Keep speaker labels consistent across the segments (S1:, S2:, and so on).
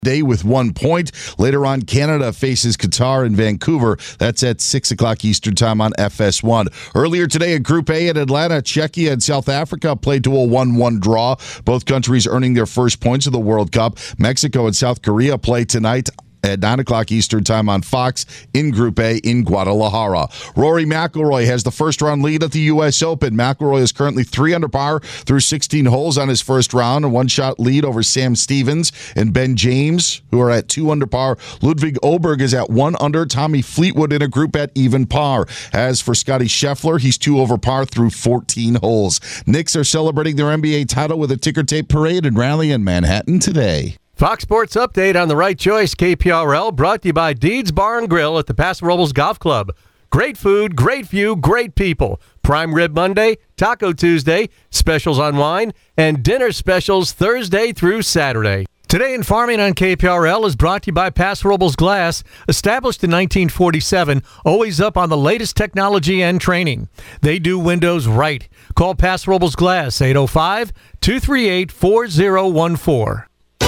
S1: Day with 1 point. Later on, Canada faces Qatar in Vancouver. That's at 6 o'clock Eastern time on FS1. Earlier today in Group A in Atlanta, Czechia and South Africa played to a 1-1 draw. Both countries earning their first points of the World Cup. Mexico and South Korea play tonight at 9 o'clock Eastern time on Fox in Group A in Guadalajara. Rory McIlroy has the first-round lead at the U.S. Open. McIlroy is currently 3 under par through 16 holes on his first round, a one-shot lead over Sam Stevens and Ben James, who are at 2 under par. Ludwig Oberg is at 1 under. Tommy Fleetwood in a group at even par. As for Scotty Scheffler, he's 2 over par through 14 holes. Knicks are celebrating their NBA title with a ticker tape parade and rally in Manhattan today.
S2: Fox Sports Update on the Right Choice KPRL, brought to you by Deeds Bar and Grill at the Paso Robles Golf Club. Great food, great view, great people. Prime Rib Monday, Taco Tuesday, specials on wine, and dinner specials Thursday through Saturday. Today in Farming on KPRL is brought to you by Paso Robles Glass, established in 1947, always up on the latest technology and training. They do windows right. Call Paso Robles Glass, 805-238-4014.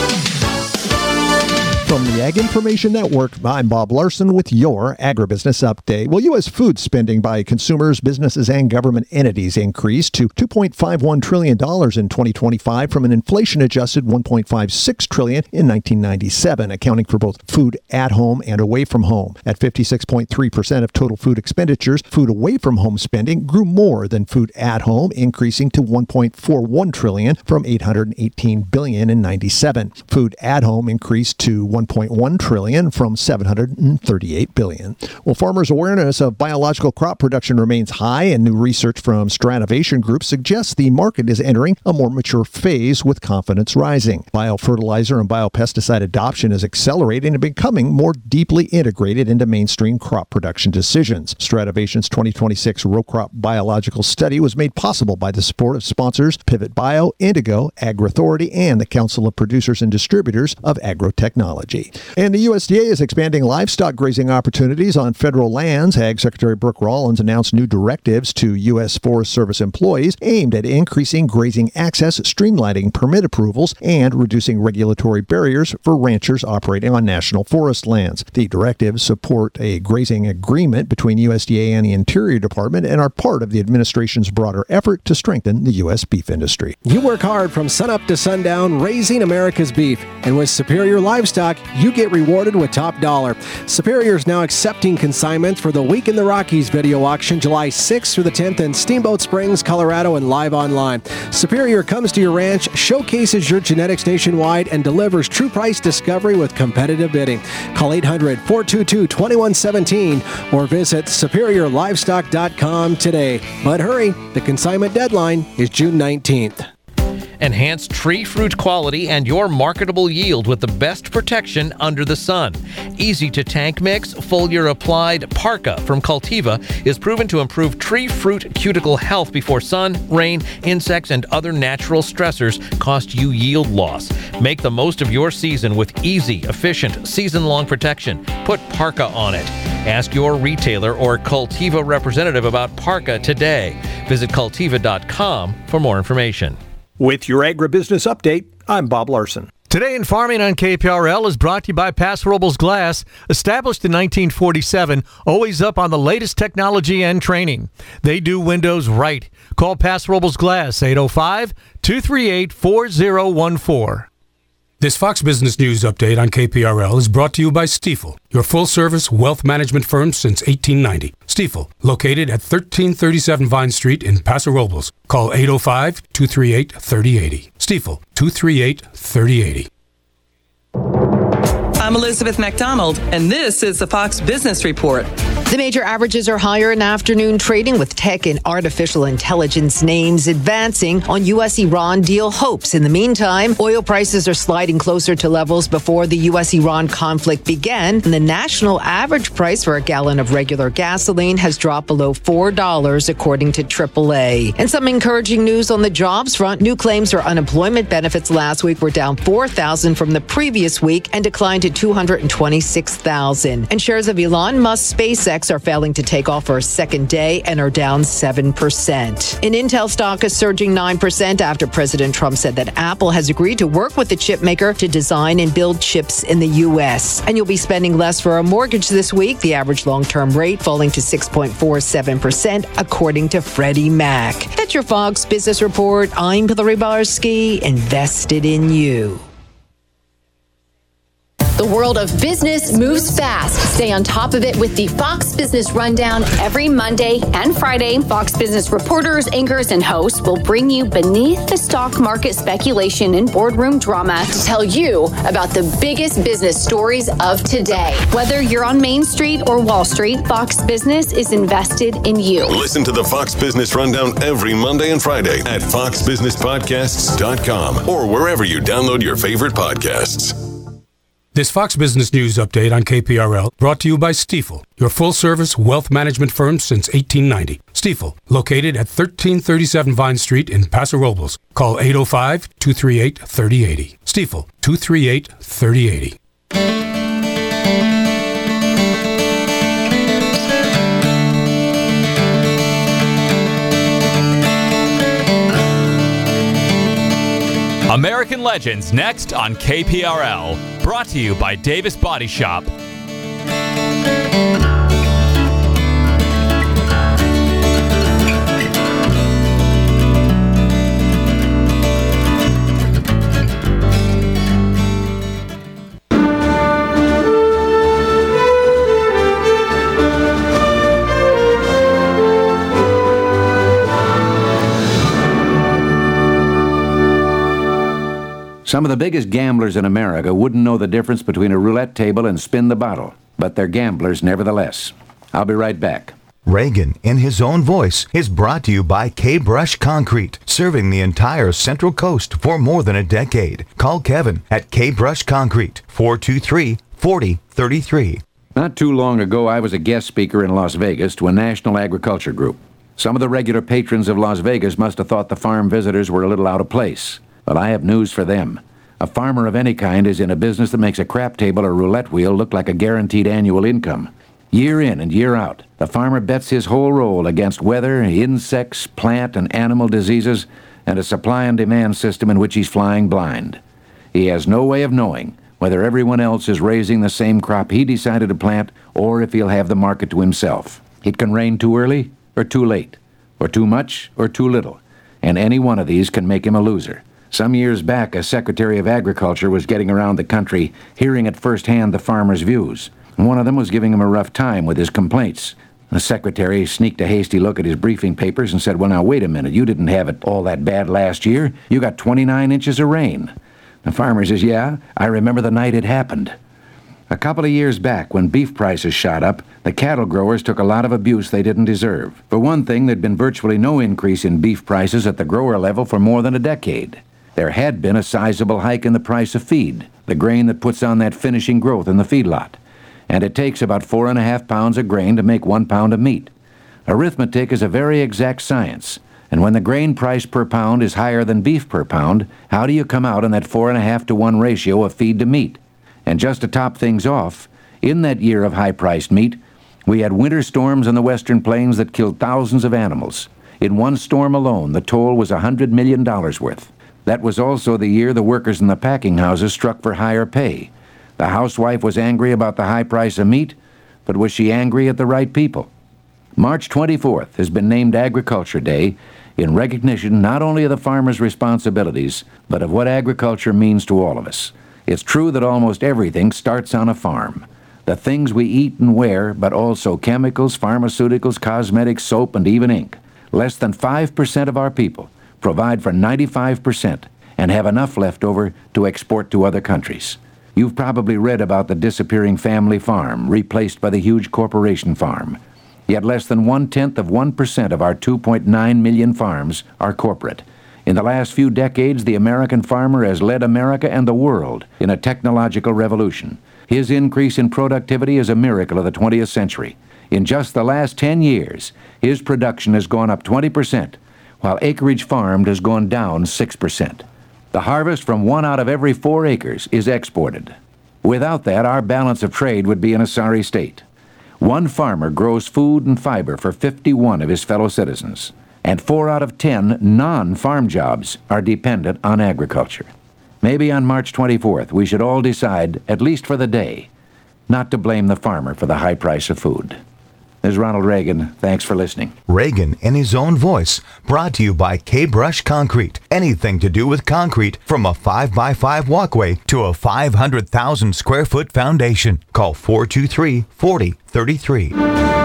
S3: From the Ag Information Network, I'm Bob Larson with your Agribusiness Update. Well, U.S. food spending by consumers, businesses, and government entities increased to $2.51 trillion in 2025 from an inflation-adjusted $1.56 trillion in 1997, accounting for both food at home and away from home. At 56.3% of total food expenditures, food away from home spending grew more than food at home, increasing to $1.41 trillion from $818 billion in 97. Food at home increased to $1.1 trillion from $738 billion. Well, farmers' awareness of biological crop production remains high, and new research from Stranovation Group suggests the market is entering a more mature phase with confidence rising. Biofertilizer and biopesticide adoption is accelerating and becoming more deeply integrated into mainstream crop production decisions. Stratovation's 2026 row crop biological study was made possible by the support of sponsors Pivot Bio, Indigo, AgriAuthority, and the Council of Producers and Distributors of Agrotechnology. And the USDA is expanding livestock grazing opportunities on federal lands. Ag Secretary Brooke Rollins announced new directives to U.S. Forest Service employees aimed at increasing grazing access, streamlining permit approvals, and reducing regulatory barriers for ranchers operating on national forest lands. The directives support a grazing agreement between USDA and the Interior Department and are part of the administration's broader effort to strengthen the U.S. beef industry.
S4: You work hard from sunup to sundown raising America's beef, and with Superior Livestock, you get rewarded with top dollar. Superior is now accepting consignments for the Week in the Rockies video auction July 6th through the 10th in Steamboat Springs, Colorado, and live online. Superior comes to your ranch, showcases your genetics nationwide, and delivers true price discovery with competitive bidding. Call 800-422-2117 or visit superiorlivestock.com today. But hurry, the consignment deadline is June 19th.
S5: Enhance tree fruit quality and your marketable yield with the best protection under the sun. Easy to tank mix, foliar applied Parka from Cultiva is proven to improve tree fruit cuticle health before sun, rain, insects, and other natural stressors cost you yield loss. Make the most of your season with easy, efficient, season-long protection. Put Parka on it. Ask your retailer or Cultiva representative about Parka today. Visit Cultiva.com for more information.
S3: With your Agribusiness Update, I'm Bob Larson.
S2: Today in Farming on KPRL is brought to you by Paso Robles Glass, established in 1947, always up on the latest technology and training. They do windows right. Call Paso Robles Glass, 805-238-4014.
S6: This Fox Business News Update on KPRL is brought to you by Stifel, your full-service wealth management firm since 1890. Stifel, located at 1337 Vine Street in Paso Robles. Call 805-238-3080. Stifel, 238-3080.
S7: I'm Elizabeth McDonald, and this is the Fox Business Report.
S8: The major averages are higher in afternoon trading, with tech and artificial intelligence names advancing on U.S.-Iran deal hopes. In the meantime, oil prices are sliding closer to levels before the U.S.-Iran conflict began, and the national average price for a gallon of regular gasoline has dropped below $4, according to AAA. And some encouraging news on the jobs front. New claims for unemployment benefits last week were down 4,000 from the previous week and declined to 226,000. And shares of Elon Musk's SpaceX SECs are failing to take off for a second day and are down 7%. And Intel stock is surging 9% after President Trump said that Apple has agreed to work with the chip maker to design and build chips in the U.S. And you'll be spending less for a mortgage this week, the average long-term rate falling to 6.47%, according to Freddie Mac. That's your Fox Business Report. I'm Hillary Barsky, invested in you.
S9: The world of business moves fast. Stay on top of it with the Fox Business Rundown every Monday and Friday. Fox Business reporters, anchors, and hosts will bring you beneath the stock market speculation and boardroom drama to tell you about the biggest business stories of today. Whether you're on Main Street or Wall Street, Fox Business is invested in you.
S10: Listen to the Fox Business Rundown every Monday and Friday at foxbusinesspodcasts.com or wherever you download your favorite podcasts.
S6: This Fox Business News update on KPRL brought to you by Stifel, your full-service wealth management firm since 1890. Stifel, located at 1337 Vine Street in Paso Robles. Call 805-238-3080. Stifel, 238-3080.
S11: American Legends next on KPRL. Brought to you by Davis Body Shop.
S12: Some of the biggest gamblers in America wouldn't know the difference between a roulette table and spin the bottle, but they're gamblers nevertheless. I'll be right back.
S13: Reagan, in his own voice, is brought to you by K-Brush Concrete, serving the entire Central Coast for more than a decade. Call Kevin at K-Brush Concrete, 423-4033.
S12: Not too long ago, I was a guest speaker in Las Vegas to a national agriculture group. Some of the regular patrons of Las Vegas must have thought the farm visitors were a little out of place. But I have news for them. A farmer of any kind is in a business that makes a crap table or roulette wheel look like a guaranteed annual income. Year in and year out, the farmer bets his whole roll against weather, insects, plant and animal diseases, and a supply and demand system in which he's flying blind. He has no way of knowing whether everyone else is raising the same crop he decided to plant or if he'll have the market to himself. It can rain too early or too late, or too much or too little, and any one of these can make him a loser. Some years back, a Secretary of Agriculture was getting around the country, hearing at firsthand the farmers' views. One of them was giving him a rough time with his complaints. The secretary sneaked a hasty look at his briefing papers and said, "Well, now, wait a minute. You didn't have it all that bad last year. You got 29 inches of rain." The farmer says, "Yeah, I remember the night it happened." A couple of years back, when beef prices shot up, the cattle growers took a lot of abuse they didn't deserve. For one thing, there'd been virtually no increase in beef prices at the grower level for more than a decade. There had been a sizable hike in the price of feed, the grain that puts on that finishing growth in the feedlot. And it takes about 4.5 pounds of grain to make 1 pound of meat. Arithmetic is a very exact science, and when the grain price per pound is higher than beef per pound, how do you come out in that 4.5 to 1 ratio of feed to meat? And just to top things off, in that year of high-priced meat, we had winter storms on the western plains that killed thousands of animals. In one storm alone, the toll was $100 million worth. That was also the year the workers in the packing houses struck for higher pay. The housewife was angry about the high price of meat, but was she angry at the right people? March 24th has been named Agriculture Day in recognition not only of the farmer's responsibilities, but of what agriculture means to all of us. It's true that almost everything starts on a farm. The things we eat and wear, but also chemicals, pharmaceuticals, cosmetics, soap, and even ink. Less than 5% of our people provide for 95% and have enough left over to export to other countries. You've probably read about the disappearing family farm replaced by the huge corporation farm. Yet less than 0.1% of our 2.9 million farms are corporate. In the last few decades, the American farmer has led America and the world in a technological revolution. His increase in productivity is a miracle of the 20th century. In just the last 10 years, his production has gone up 20%, while acreage farmed has gone down 6%. The harvest from 1 out of every 4 acres is exported. Without that, our balance of trade would be in a sorry state. One farmer grows food and fiber for 51 of his fellow citizens, and 4 out of 10 non-farm jobs are dependent on agriculture. Maybe on March 24th, we should all decide, at least for the day, not to blame the farmer for the high price of food. This is Ronald Reagan. Thanks for listening.
S13: Reagan in his own voice, brought to you by K-Brush Concrete. Anything to do with concrete, from a 5x5 walkway to a 500,000 square foot foundation. Call 423-4033.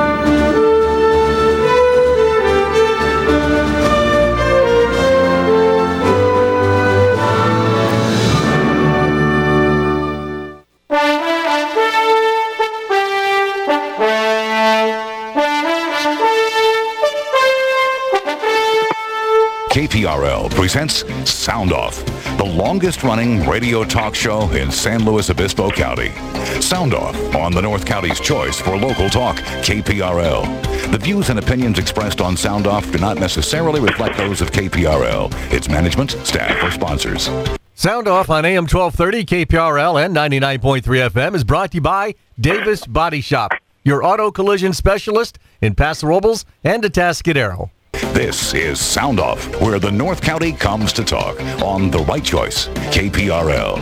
S14: KPRL presents Sound Off, the longest-running radio talk show in San Luis Obispo County. Sound Off on the North County's choice for local talk, KPRL. The views and opinions expressed on Sound Off do not necessarily reflect those of KPRL, its management, staff, or sponsors.
S2: Sound Off on AM 1230, KPRL, and 99.3 FM is brought to you by Davis Body Shop, your auto collision specialist in Paso Robles and Atascadero.
S14: This is Sound Off, where the North County comes to talk on The Right Choice, KPRL.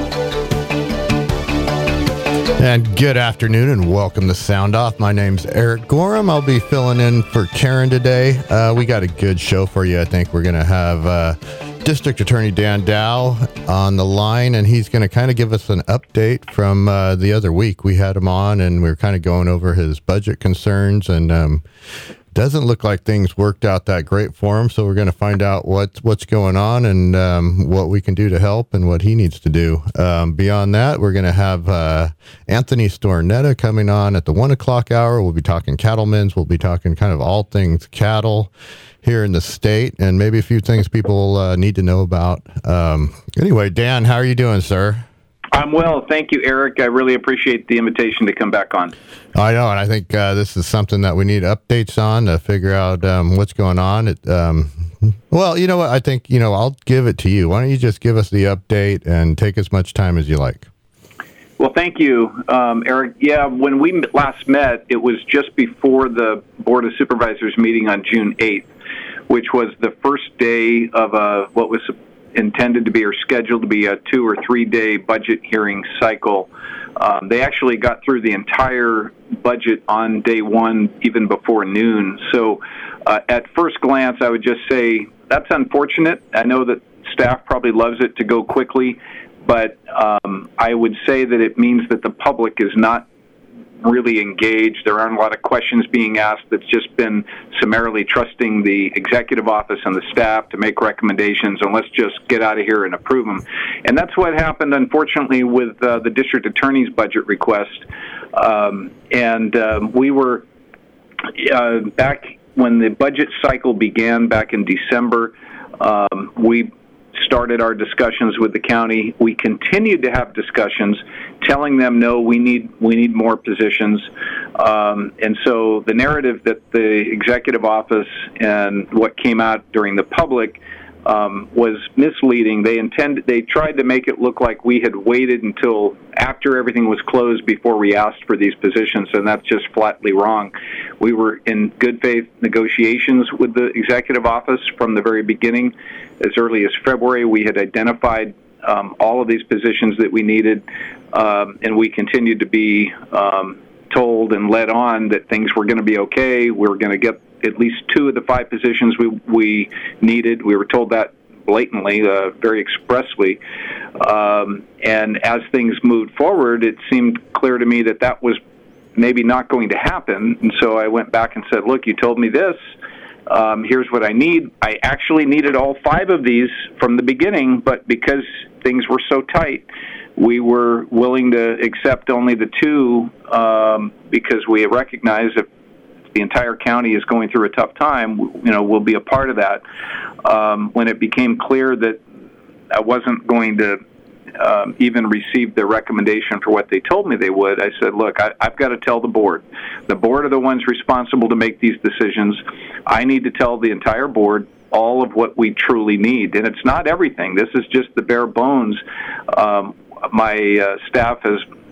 S15: And good afternoon and welcome to Sound Off. My name's Eric Gorham. I'll be filling in for Karen today. We got a good show for you. I think we're going to have District Attorney Dan Dow on the line, and he's going to kind of give us an update from the other week. We had him on, and we were kind of going over his budget concerns, and doesn't look like things worked out that great for him, so we're going to find out what's going on and what we can do to help and what he needs to do. Beyond that, we're going to have Anthony Stornetta coming on at the 1 o'clock hour. We'll be talking cattlemen's. We'll be talking kind of all things cattle here in the state and maybe a few things people need to know about. Anyway, Dan, how are you doing, sir?
S16: I'm well. Thank you, Eric. I really appreciate the invitation to come back on.
S15: I know, and I think this is something that we need updates on to figure out what's going on. Well, you know what? I think, I'll give it to you. Why don't you just give us the update and take as much time as you like?
S16: Well, thank you, Eric. Yeah, when we last met, it was just before the Board of Supervisors meeting on June 8th, which was the first day of what was intended to be or scheduled to be a 2 or 3 day budget hearing cycle. They actually got through the entire budget on day one, even before noon. So at first glance, I would just say that's unfortunate. I know that staff probably loves it to go quickly, but I would say that it means that the public is not really engaged. There aren't a lot of questions being asked. That's just been summarily trusting the executive office and the staff to make recommendations, and let's just get out of here and approve them. And that's what happened, unfortunately, with the district attorney's budget request. We were back when the budget cycle began back in December. We started our discussions with the county. We continued to have discussions, telling them, no, we need more positions. And so the narrative that the executive office and what came out during the public was misleading. They tried to make it look like we had waited until after everything was closed before we asked for these positions, and that's just flatly wrong. We were in good faith negotiations with the executive office from the very beginning. As early as February, we had identified all of these positions that we needed, and we continued to be told and led on that things were going to be okay. We were going to get at least 2 of the 5 positions we needed. We were told that blatantly, very expressly. And as things moved forward, it seemed clear to me that that was maybe not going to happen. And so I went back and said, look, you told me this. Here's what I need. I actually needed all 5 of these from the beginning, but because things were so tight, we were willing to accept only the 2 because we recognize if the entire county is going through a tough time, we'll be a part of that. When it became clear that I wasn't going to even receive the recommendation for what they told me they would, I said, look, I've got to tell the board. The board are the ones responsible to make these decisions. I need to tell the entire board all of what we truly need. And it's not everything. This is just the bare bones. My staff has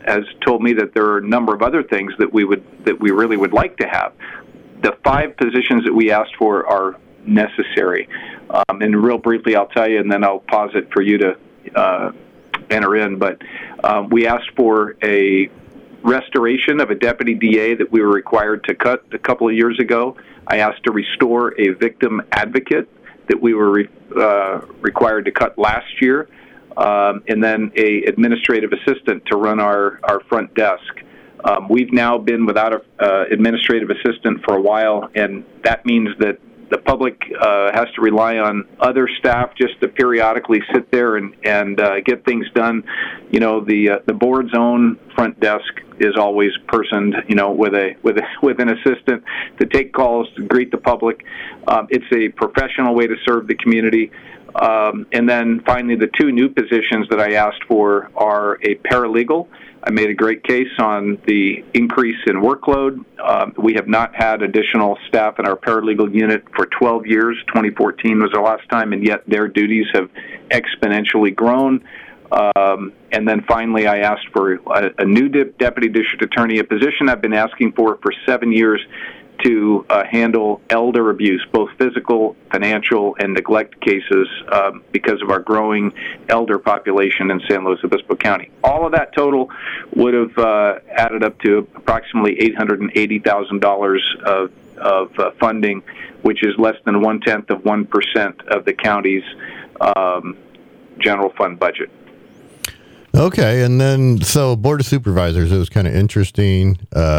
S16: has told me that there are a number of other things that we really would like to have. The 5 positions that we asked for are necessary. And real briefly, I'll tell you, and then I'll pause it for you to enter in. But we asked for a restoration of a deputy DA that we were required to cut a couple of years ago. I asked to restore a victim advocate that we were required to cut last year, and then a administrative assistant to run our front desk. We've now been without an administrative assistant for a while, and that means that the public has to rely on other staff just to periodically sit there and get things done. You know, the board's own front desk is always personed, you know, with an assistant to take calls, to greet the public. It's a professional way to serve the community. And then finally, the 2 new positions that I asked for are a paralegal. I made a great case on the increase in workload. We have not had additional staff in our paralegal unit for 12 years. 2014 was the last time, and yet their duties have exponentially grown. And then finally, I asked for a new deputy district attorney, a position I've been asking for 7 years, to handle elder abuse, both physical, financial, and neglect cases because of our growing elder population in San Luis Obispo County. All of that total would have added up to approximately $880,000 of funding, which is less than 0.1% of the county's general fund budget.
S15: Okay, and then so Board of Supervisors, it was kind of interesting.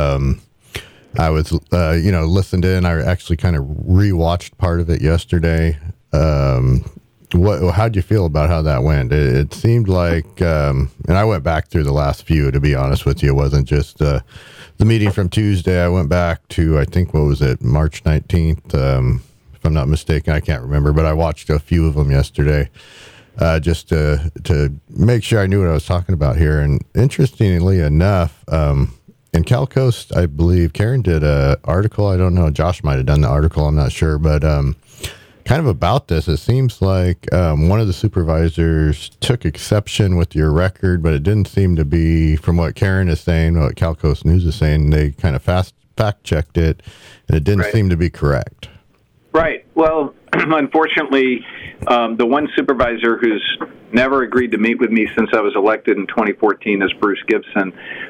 S15: I was, listened in. I actually kind of rewatched part of it yesterday. How'd you feel about how that went? It seemed like, and I went back through the last few, to be honest with you. It wasn't just the meeting from Tuesday. I went back to, I think, March 19th, if I'm not mistaken. I can't remember, but I watched a few of them yesterday. Just to make sure I knew what I was talking about here. And interestingly enough, in Cal Coast, I believe Karen did an article. I don't know. Josh might have done the article. I'm not sure. But kind of about this, it seems like one of the supervisors took exception with your record, but it didn't seem to be, from what Karen is saying, what Cal Coast News is saying, they kind of fact-checked it, and it didn't seem to be correct. Right.
S16: Well, unfortunately, the one supervisor who's never agreed to meet with me since I was elected in 2014 is Bruce Gibson.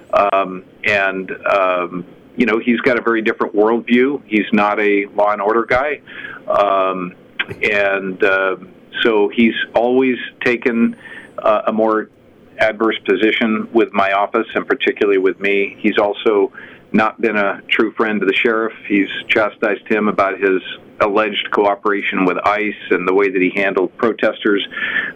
S16: He's got a very different worldview. He's not a law and order guy. So he's always taken a more adverse position with my office, and particularly with me. He's also not been a true friend to the sheriff. He's chastised him about his alleged cooperation with ICE and the way that he handled protesters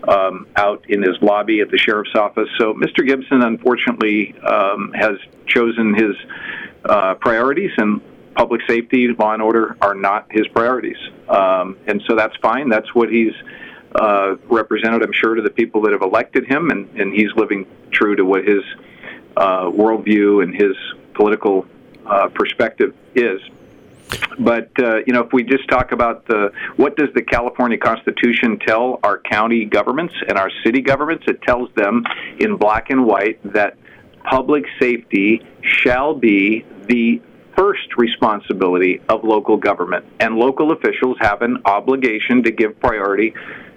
S16: out in his lobby at the sheriff's office. So Mr. Gibson, unfortunately, has chosen his priorities, and public safety, law and order are not his priorities. And so that's fine. That's what he's represented, I'm sure, to the people that have elected him, and he's living true to what his worldview and his political perspective is. But, if we just talk about what does the California Constitution tell our county governments and our city governments? It tells them in black and white that public safety shall be the first responsibility of local government, and local officials have an obligation to give priority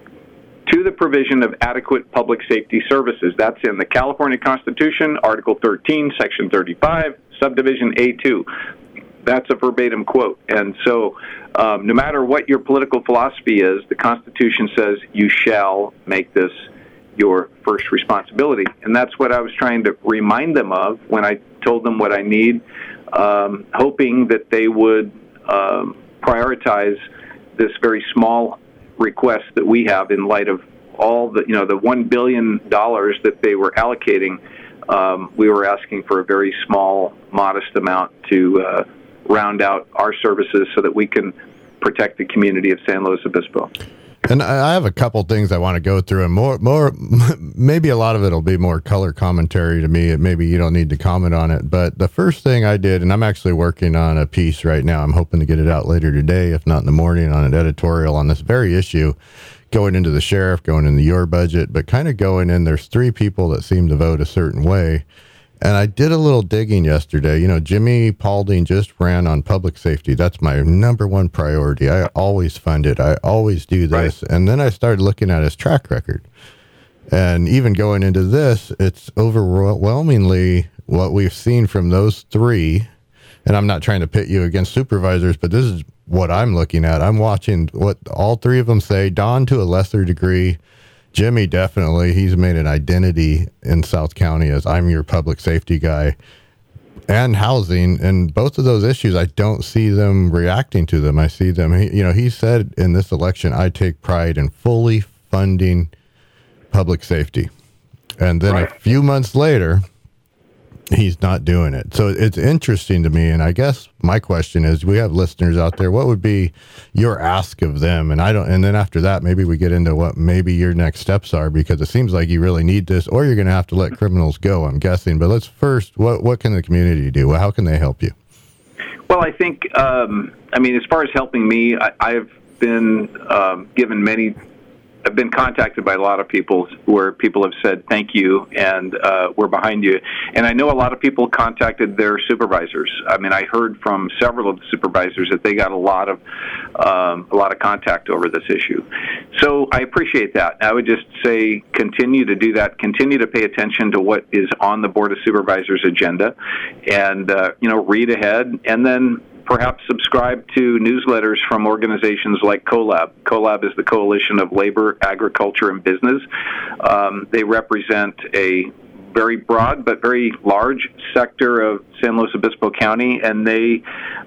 S16: to the provision of adequate public safety services. That's in the California Constitution, Article 13, Section 35, Subdivision A2. That's a verbatim quote. And so no matter what your political philosophy is, the Constitution says you shall make this your first responsibility. And that's what I was trying to remind them of when I told them what I need, hoping that they would prioritize this very small request that we have in light of all the $1 billion that they were allocating. We were asking for a very small, modest amount to round out our services so that we can protect the community of San Luis Obispo.
S15: And I have a couple things I want to go through, and more, maybe a lot of it will be more color commentary to me. Maybe you don't need to comment on it. But the first thing I did, and I'm actually working on a piece right now. I'm hoping to get it out later today, if not in the morning, on an editorial on this very issue, going into the sheriff, going into your budget, but kind of going in. There's 3 people that seem to vote a certain way. And I did a little digging yesterday. You know, Jimmy Paulding just ran on public safety. That's my number one priority. I always fund it. I always do this. Right. And then I started looking at his track record. And even going into this, it's overwhelmingly what we've seen from those three. And I'm not trying to pit you against supervisors, but this is what I'm looking at. I'm watching what all three of them say. Don to a lesser degree. Jimmy, definitely. He's made an identity in South County as I'm your public safety guy, and housing. And both of those issues, I don't see them reacting to them. I see them, he said in this election, I take pride in fully funding public safety. And then a few months later, he's not doing it. So it's interesting to me. And I guess my question is, we have listeners out there, what would be your ask of them? And then after that, maybe we get into what maybe your next steps are, because it seems like you really need this, or you're going to have to let criminals go, I'm guessing. But let's first, what can the community do? How can they help you?
S16: Well, I think, as far as helping me, I've been I've been contacted by a lot of people where people have said, thank you, and we're behind you. And I know a lot of people contacted their supervisors. I mean, I heard from several of the supervisors that they got a lot of contact over this issue. So I appreciate that. I would just say continue to do that. Continue to pay attention to what is on the Board of Supervisors' agenda, and read ahead, and then perhaps subscribe to newsletters from organizations like CoLab. CoLab is the Coalition of Labor, Agriculture, and Business. They represent a very broad but very large sector of San Luis Obispo County, and they,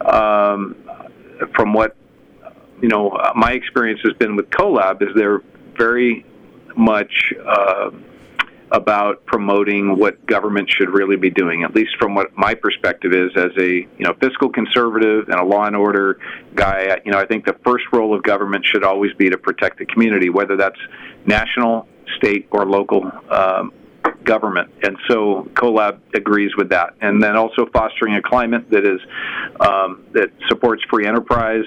S16: from what my experience has been with CoLab, is they're very much about promoting what government should really be doing, at least from what my perspective is as a fiscal conservative and a law and order guy. I think the first role of government should always be to protect the community, whether that's national, state, or local government. And so CoLab agrees with that. And then also fostering a climate that is that supports free enterprise,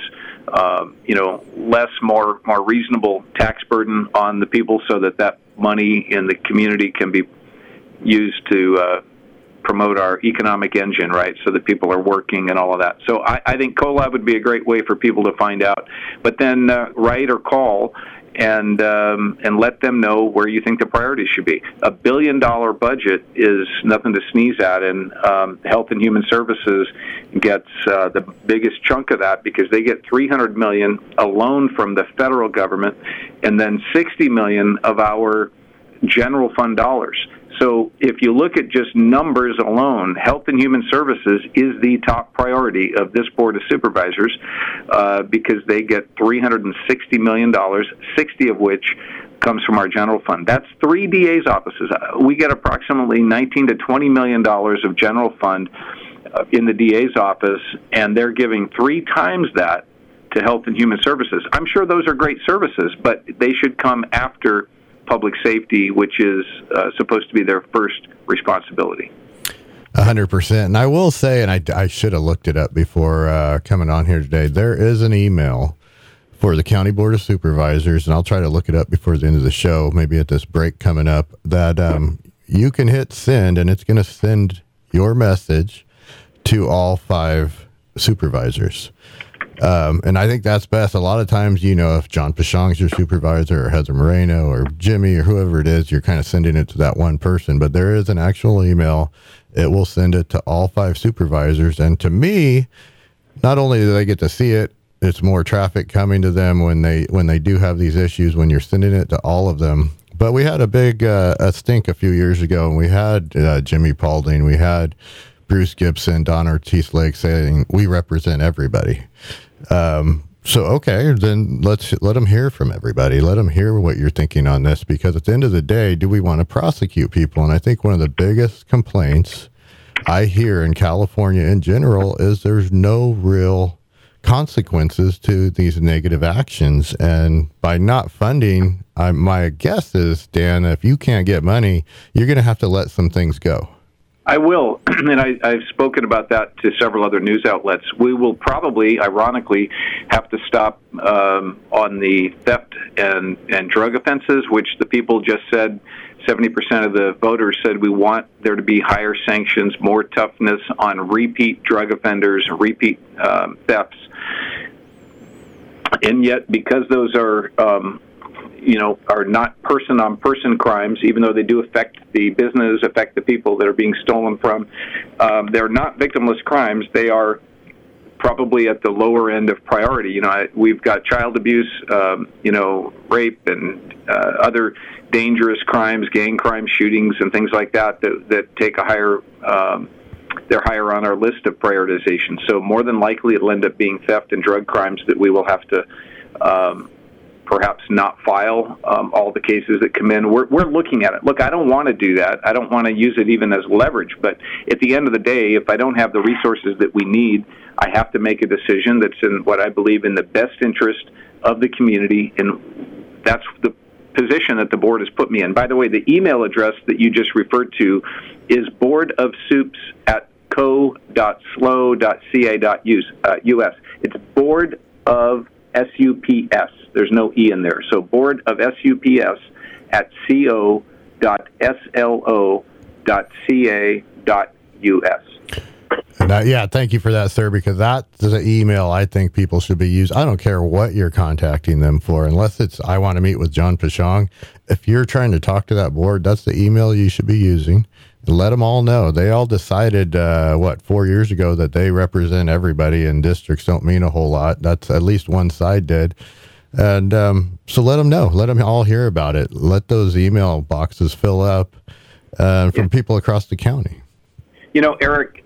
S16: more reasonable tax burden on the people, so that money in the community can be used to promote our economic engine, right, so that people are working and all of that. So I think CoLab would be a great way for people to find out. But then write or call and let them know where you think the priorities should be. $1 billion budget is nothing to sneeze at, and Health and Human Services gets the biggest chunk of that, because they get $300 million alone from the federal government, and then $60 million of our general fund dollars. So if you look at just numbers alone, Health and Human Services is the top priority of this Board of Supervisors, because they get $360 million, 60 of which comes from our general fund. That's 3 DA's offices. We get approximately $19 to $20 million of general fund in the DA's office, and they're giving 3 times that to Health and Human Services. I'm sure those are great services, but they should come after public safety, which is supposed to be their first responsibility.
S15: 100%. And I will say, and I should have looked it up before coming on here today, there is an email for the County Board of Supervisors, and I'll try to look it up before the end of the show, maybe at this break coming up, that you can hit send, and it's going to send your message to all 5 supervisors. And I think that's best. A lot of times, if John Pashong's your supervisor, or Heather Moreno, or Jimmy, or whoever it is, you're kind of sending it to that one person. But there is an actual email. It will send it to all 5 supervisors. And to me, not only do they get to see it, it's more traffic coming to them when they do have these issues, when you're sending it to all of them. But we had a big a stink a few years ago, and we had Jimmy Paulding, we had Bruce Gibson, Don Ortiz-Lake saying, we represent everybody. So, okay, then let them hear from everybody. Let them hear what you're thinking on this, because at the end of the day, do we want to prosecute people? And I think one of the biggest complaints I hear in California in general is there's no real consequences to these negative actions. And by not funding, my guess is, Dan, if you can't get money, you're going to have to let some things go.
S16: I will, and I've spoken about that to several other news outlets. We will probably, ironically, have to stop on the theft and drug offenses, which the people just said 70% of the voters said we want there to be higher sanctions, more toughness on repeat drug offenders, repeat thefts. And yet, because those are not person-on-person crimes, even though they do affect the business, affect the people that are being stolen from, they're not victimless crimes. They are probably at the lower end of priority. We've got child abuse, rape, and other dangerous crimes, gang crime, shootings, and things like that take a higher. They're higher on our list of prioritization. So more than likely, it'll end up being theft and drug crimes that we will have to perhaps not file all the cases that come in. We're looking at it. Look, I don't want to do that. I don't want to use it even as leverage. But at the end of the day, if I don't have the resources that we need, I have to make a decision that's in what I believe in the best interest of the community, and that's the position that the board has put me in. By the way, the email address that you just referred to is boardofsoups@co.slo.ca.us. It's board of SUPS. There's no E in there. So board of SUPS at co.slo.ca.us.
S15: And thank you for that, sir, because that's the email I think people should be using. I don't care what you're contacting them for, unless it's, I want to meet with John Pashong. If you're trying to talk to that board, that's the email you should be using. Let them all know. They all decided, 4 years ago that they represent everybody and districts don't mean a whole lot. That's at least one side did. And so let them know. Let them all hear about it. Let those email boxes fill up from people across the county.
S16: Eric,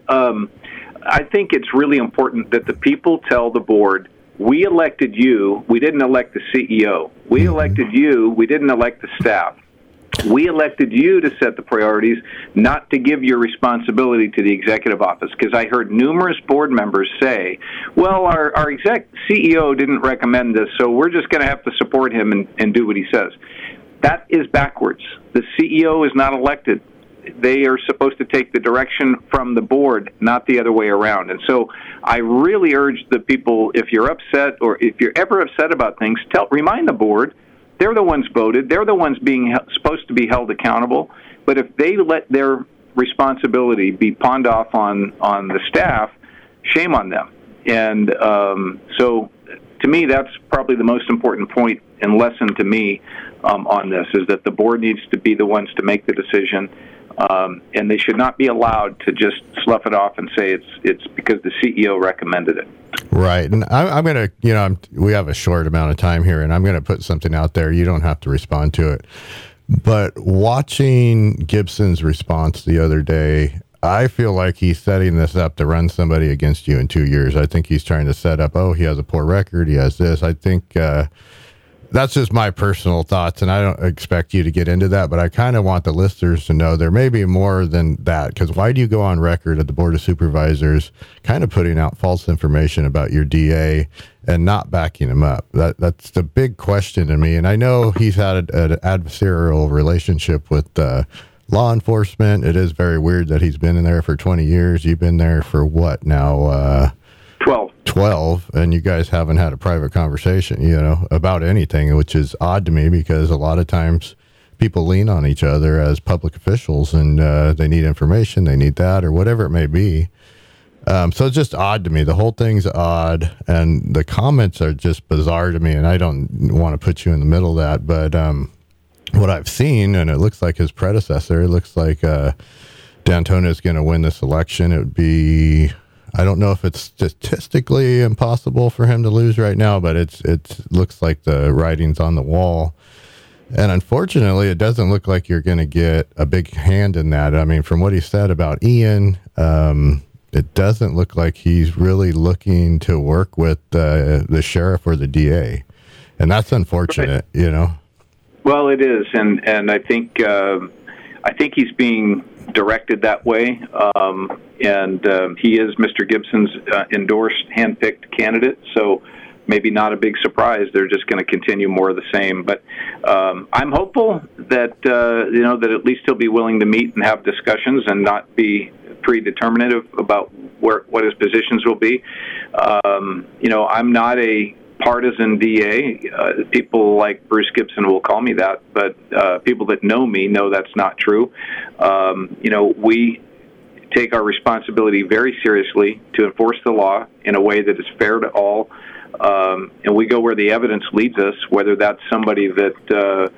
S16: I think it's really important that the people tell the board, we elected you, we didn't elect the CEO. We elected you, we didn't elect the staff. We elected you to set the priorities, not to give your responsibility to the executive office. Because I heard numerous board members say, well, our CEO didn't recommend this, so we're just going to have to support him and do what he says. That is backwards. The CEO is not elected. They are supposed to take the direction from the board, not the other way around. And so I really urge the people, if you're upset or if you're ever upset about things, remind the board. They're the ones voted. They're the ones being supposed to be held accountable. But if they let their responsibility be pawned off on the staff, shame on them. And so to me, that's probably the most important point and lesson to me on this, is that the board needs to be the ones to make the decision. And they should not be allowed to just slough it off and say it's because the CEO recommended it.
S15: Right. And I'm going to, we have a short amount of time here, and I'm going to put something out there. You don't have to respond to it. But watching Gibson's response the other day, I feel like he's setting this up to run somebody against you in 2 years. I think he's trying to set up, he has a poor record, he has this. I think that's just my personal thoughts, and I don't expect you to get into that, but I kind of want the listeners to know there may be more than that, because why do you go on record at the Board of Supervisors kind of putting out false information about your DA and not backing him up? That's the big question to me, and I know he's had an adversarial relationship with law enforcement. It is very weird that he's been in there for 20 years. You've been there for what now? 12, and you guys haven't had a private conversation, about anything, which is odd to me, because a lot of times people lean on each other as public officials, and they need information, they need that, or whatever it may be. So it's just odd to me. The whole thing's odd, and the comments are just bizarre to me, and I don't want to put you in the middle of that, but what I've seen, and it looks like his predecessor, it looks like D'Antona is going to win this election. It would be... I don't know if it's statistically impossible for him to lose right now, but it looks like the writing's on the wall. And unfortunately, it doesn't look like you're going to get a big hand in that. I mean, from what he said about Ian, it doesn't look like he's really looking to work with the sheriff or the DA. And that's unfortunate,
S16: Well, it is. And I think he's being directed that way, and he is Mr. Gibson's endorsed, hand-picked candidate, so maybe not a big surprise. They're just going to continue more of the same. But I'm hopeful that that at least he'll be willing to meet and have discussions and not be predeterminative about what his positions will be. I'm not a partisan DA. People like Bruce Gibson will call me that, but people that know me know that's not true. We take our responsibility very seriously to enforce the law in a way that is fair to all, and we go where the evidence leads us, whether that's somebody that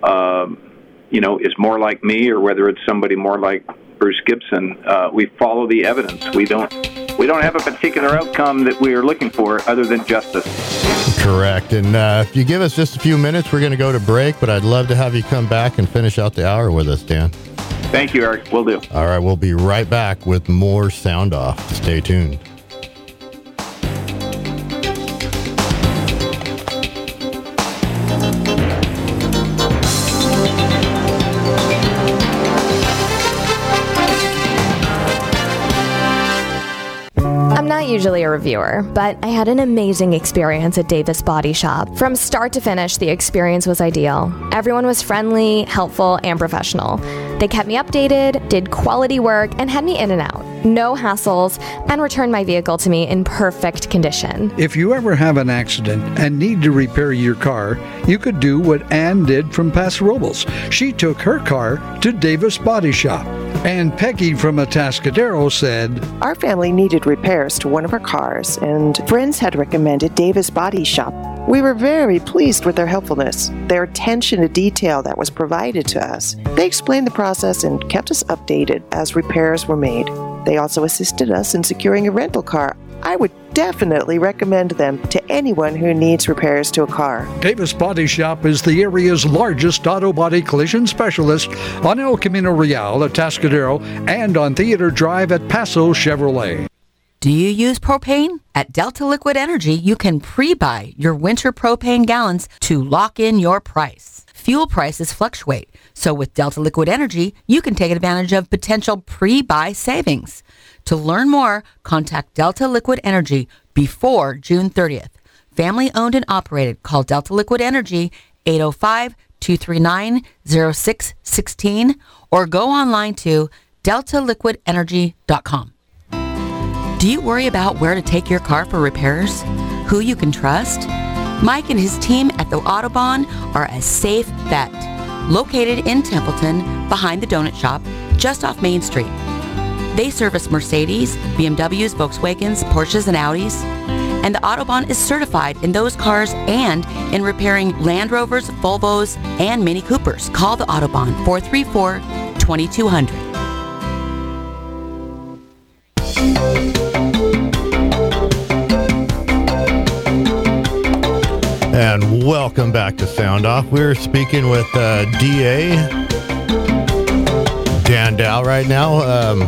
S16: is more like me or whether it's somebody more like Bruce Gibson. We follow the evidence. We don't have a particular outcome that we are looking for other than justice.
S15: Correct. And if you give us just a few minutes, we're going to go to break, but I'd love to have you come back and finish out the hour with us, Dan.
S16: Thank you, Eric. Will do.
S15: All right, we'll be right back with more Sound Off. Stay tuned.
S17: I'm not usually a reviewer, but I had an amazing experience at Davis Body Shop. From start to finish, the experience was ideal. Everyone was friendly, helpful, and professional. They kept me updated, did quality work, and had me in and out. No hassles, and returned my vehicle to me in perfect condition.
S18: If you ever have an accident and need to repair your car, you could do what Ann did from Paso Robles. She took her car to Davis Body Shop. And Peggy from Atascadero said,
S19: "Our family needed repairs to one of our cars, and friends had recommended Davis Body Shop. We were very pleased with their helpfulness, their attention to detail that was provided to us. They explained the process and kept us updated as repairs were made. They also assisted us in securing a rental car. I would definitely recommend them to anyone who needs repairs to a car."
S18: Davis Body Shop is the area's largest auto body collision specialist on El Camino Real at Atascadero and on Theater Drive at Paso Chevrolet.
S20: Do you use propane? At Delta Liquid Energy, you can pre-buy your winter propane gallons to lock in your price. Fuel prices fluctuate, so with Delta Liquid Energy, you can take advantage of potential pre-buy savings. To learn more, contact Delta Liquid Energy before June 30th. Family owned and operated. Call Delta Liquid Energy 805-239-0616 or go online to deltaliquidenergy.com. Do you worry about where to take your car for repairs? Who you can trust? Mike and his team at the Autobahn are a safe bet. Located in Templeton, behind the donut shop, just off Main Street. They service Mercedes, BMWs, Volkswagens, Porsches, and Audis. And the Autobahn is certified in those cars and in repairing Land Rovers, Volvos, and Mini Coopers. Call the Autobahn, 434-2200.
S15: And welcome back to Sound Off. We're speaking with DA Dan Dow right now.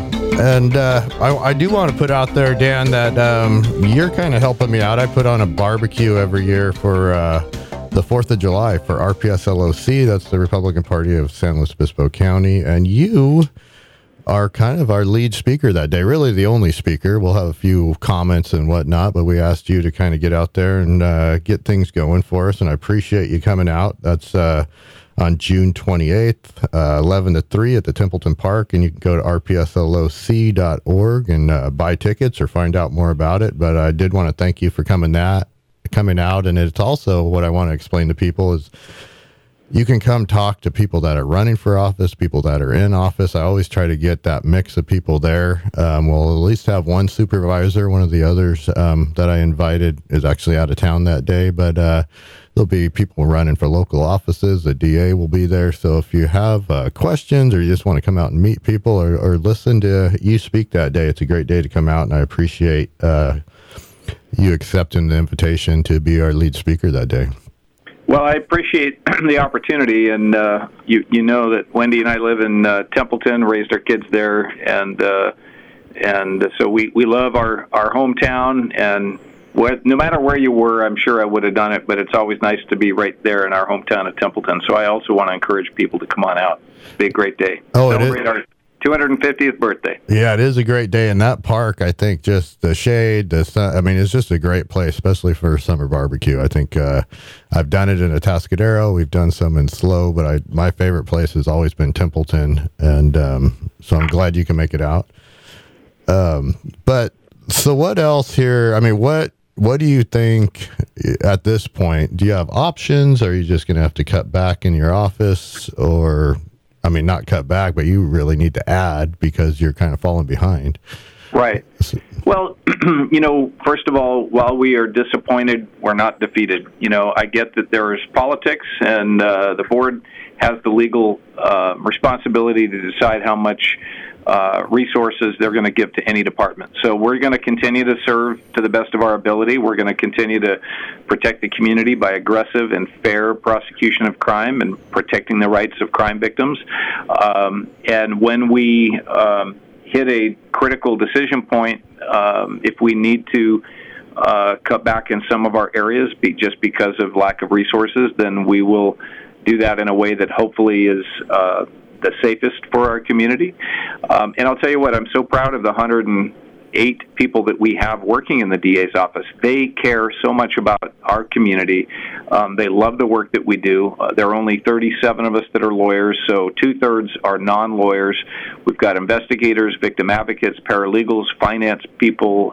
S15: I do want to put out there, Dan, that you're kind of helping me out. I put on a barbecue every year for the 4th of July for RPS-LOC. That's the Republican Party of San Luis Obispo County. And you are kind of our lead speaker that day, really the only speaker. We'll have a few comments and whatnot, but we asked you to kind of get out there and get things going for us, and I appreciate you coming out. That's on June 28th, 11 to 3 at the Templeton Park, and you can go to rpsloc.org and buy tickets or find out more about it. But I did want to thank you for coming out, and it's also what I want to explain to people is you can come talk to people that are running for office, people that are in office. I always try to get that mix of people there. We'll at least have one supervisor. One of the others that I invited is actually out of town that day, but there'll be people running for local offices. The DA will be there. So if you have questions or you just want to come out and meet people or listen to you speak that day, it's a great day to come out, and I appreciate you accepting the invitation to be our lead speaker that day.
S16: Well, I appreciate the opportunity, and you know that Wendy and I live in Templeton, raised our kids there, and so we love our hometown, and no matter where you were, I'm sure I would have done it, but it's always nice to be right there in our hometown of Templeton. So I also want to encourage people to come on out. It'll be a great day.
S15: Oh,
S16: celebrate our 250th birthday.
S15: Yeah, it is a great day in that park. I think just the shade, the sun, I mean, it's just a great place, especially for summer barbecue. I think I've done it in Atascadero. We've done some in SLO, but my favorite place has always been Templeton, and so I'm glad you can make it out. But so what else here? I mean, what what do you think at this point? Do you have options? Are you just going to have to cut back in your office? Or, I mean, not cut back, but you really need to add because you're kind of falling behind.
S16: Right. Well, first of all, while we are disappointed, we're not defeated. I get that there is politics, and the board has the legal responsibility to decide how much resources they're going to give to any department. So we're going to continue to serve to the best of our ability. We're going to continue to protect the community by aggressive and fair prosecution of crime and protecting the rights of crime victims. And when we hit a critical decision point, if we need to cut back in some of our areas just because of lack of resources, then we will do that in a way that hopefully is the safest for our community. And I'll tell you what, I'm so proud of the 108 people that we have working in the DA's office. They care so much about our community. They love the work that we do. There are only 37 of us that are lawyers, so 2/3 are non-lawyers. We've got investigators, victim advocates, paralegals, finance people,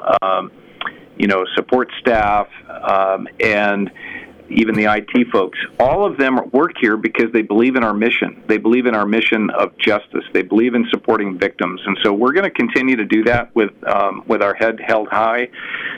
S16: support staff, and even the IT folks. All of them work here because they believe in our mission. They believe in our mission of justice. They believe in supporting victims. And so we're going to continue to do that with our head held high.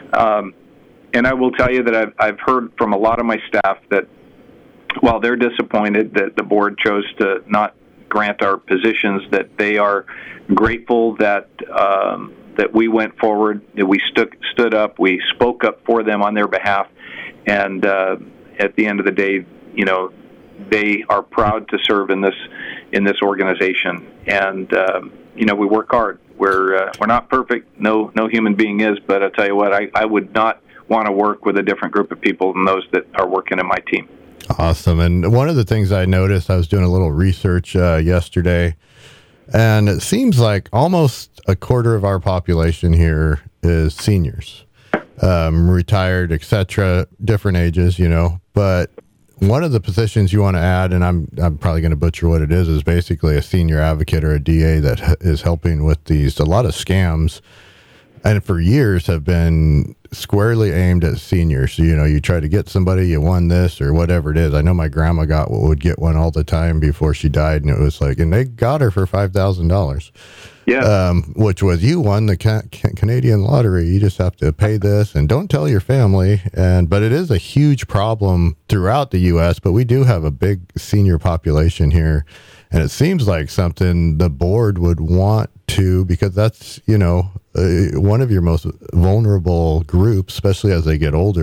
S16: And I will tell you that I've heard from a lot of my staff that while they're disappointed that the board chose to not grant our positions, that they are grateful that we went forward, that we stood up, we spoke up for them on their behalf, and at the end of the day, they are proud to serve in this organization, and we work hard. We're not perfect. No human being is, but I'll tell you what, I would not want to work with a different group of people than those that are working in my team.
S15: Awesome. And one of the things I noticed, I was doing a little research yesterday, and it seems like almost a quarter of our population here is seniors, retired, etc., different ages, but one of the positions you want to add, and I'm probably going to butcher what it is basically a senior advocate or a DA that is helping with a lot of scams, and for years have been squarely aimed at seniors. You try to get somebody, you won this or whatever it is. I know my grandma would get one all the time before she died, and it was like, and they got her for $5,000. Yeah. Which was, you won the Canadian lottery. You just have to pay this and don't tell your family. But it is a huge problem throughout the U.S., but we do have a big senior population here. And it seems like something the board would want to, because that's, one of your most vulnerable groups, especially as they get older,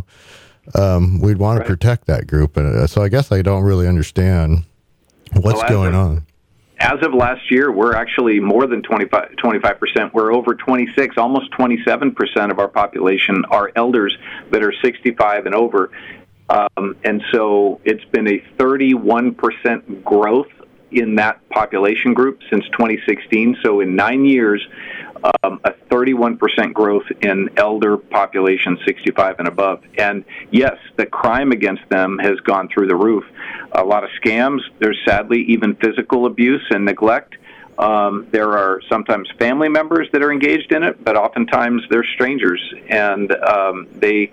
S15: we'd want to protect that group. And so I guess I don't really understand what's going on.
S16: As of last year, we're actually more than 25%. We're over 26, almost 27% of our population are elders that are 65 and over. And so it's been a 31% growth in that population group since 2016. So in 9 years, a 31% growth in elder population 65 and above. And yes, the crime against them has gone through the roof. A lot of scams. There's sadly even physical abuse and neglect. There are sometimes family members that are engaged in it, but oftentimes they're strangers, and they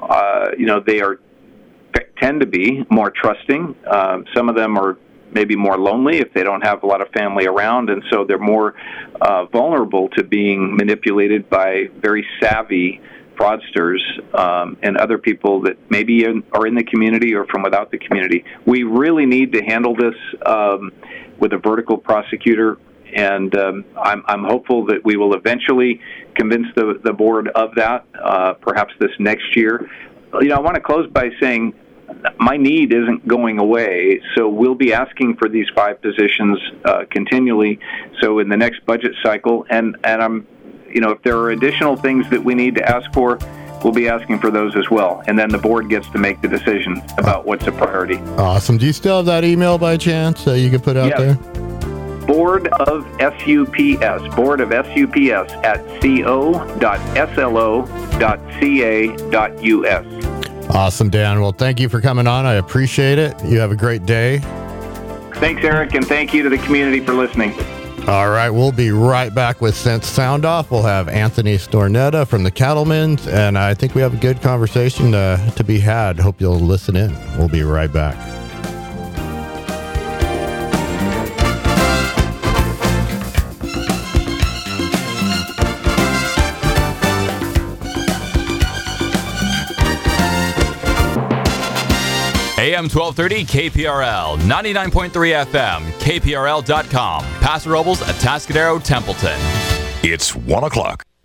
S16: tend to be more trusting. Some of them are maybe more lonely if they don't have a lot of family around, and so they're more vulnerable to being manipulated by very savvy fraudsters and other people that maybe are in the community or from without the community. We really need to handle this with a vertical prosecutor, and I'm hopeful that we will eventually convince the board of that, perhaps this next year. I want to close by saying my need isn't going away, so we'll be asking for these 5 positions continually. So in the next budget cycle, and I'm, if there are additional things that we need to ask for, we'll be asking for those as well. And then the board gets to make the decision about what's a priority.
S15: Awesome. Do you still have that email by chance that you could put out there?
S16: Board of SUPS at co.slo.ca.us.
S15: Awesome, Dan. Well, thank you for coming on. I appreciate it. You have a great day.
S16: Thanks, Eric, and thank you to the community for listening.
S15: All right, we'll be right back with Sense Sound Off. We'll have Anthony Stornetta from the Cattlemen's, and I think we have a good conversation to be had. Hope you'll listen in. We'll be right back.
S11: AM 1230 KPRL, 99.3 FM, KPRL.com, Paso Robles, Atascadero, Templeton.
S14: It's 1 o'clock.